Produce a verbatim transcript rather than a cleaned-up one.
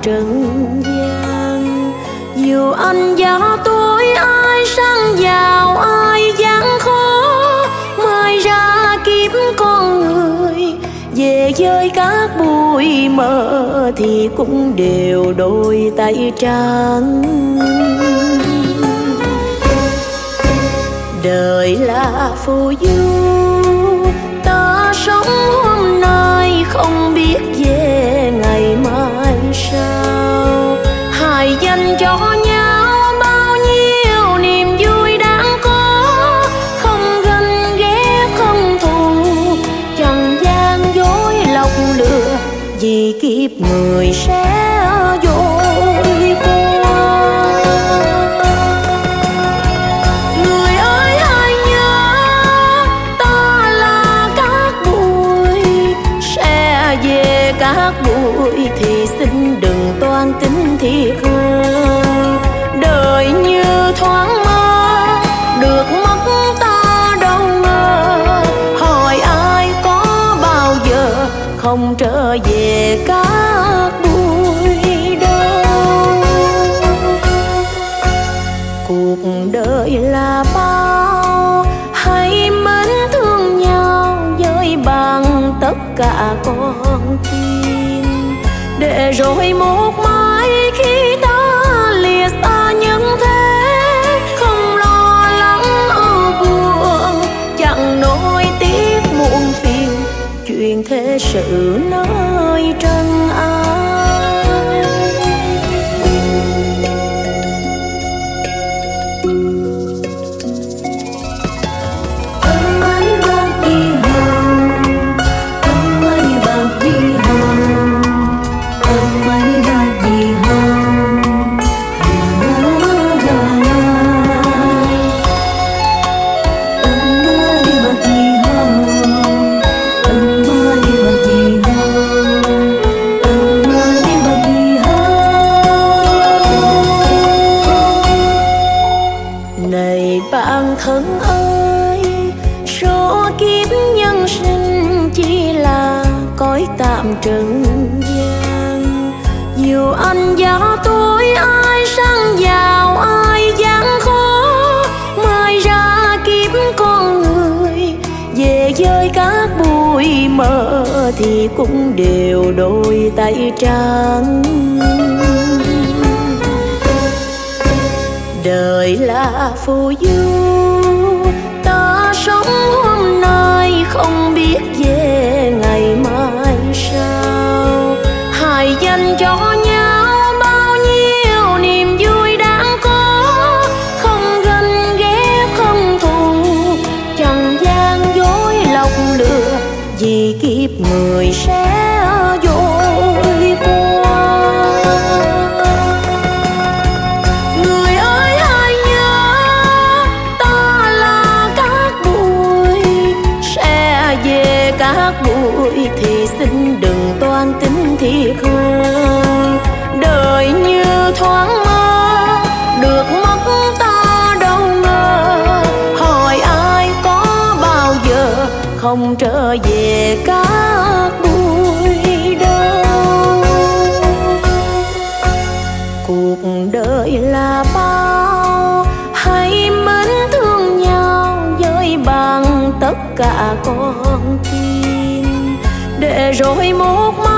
trần gian. Dù anh già tôi ai sang giàu ai gian khó, mai ra kiếp con người về với các bụi mờ thì cũng đều đôi tay trắng. Đời là phù du, ta sống hôm nay không biết về ngày mai sau. Hãy dành cho nhau bao nhiêu niềm vui đáng có, không ganh ghét không thù, chẳng gian dối lọc lừa, vì kiếp người sẽ dối qua. Người ơi hãy nhớ ta là các bụi, sẽ về các bụi thì xin đừng toan tính thiệt hơn. Đời như thoáng mơ, được mất ta đâu ngờ, hỏi ai có bao giờ không trở về các bụi đâu. Cuộc đời là bao, hãy mến thương nhau với bằng tất cả con tim, để rồi một mai khi ta lìa xa nhân thế, không lo lắng ưu buồn, chẳng nỗi tiếc muộn phiền, chuyện thế sự nơi trần ai. Bạn thân ơi, số kiếp nhân sinh chỉ là cõi tạm trần gian. Dù anh và tôi ai sang giàu ai gian khó, mai ra kiếp con người về với các bụi mờ thì cũng đều đôi tay trắng. Đời là phù du, ta sống hôm nay không biết về ngày mai sau. Hãy dành cho nhau bao nhiêu niềm vui đáng có, không ganh ghét không thù, chẳng gian dối lọc lừa, vì kiếp người sẽ dối qua. Các bụi thì xin đừng toan tính thiệt hơn. Đời như thoáng mơ, được mất ta đâu ngờ, hỏi ai có bao giờ không trở về các bụi đâu. Cuộc đời là bao, hãy mến thương nhau với bằng tất cả con tim, để rồi một mai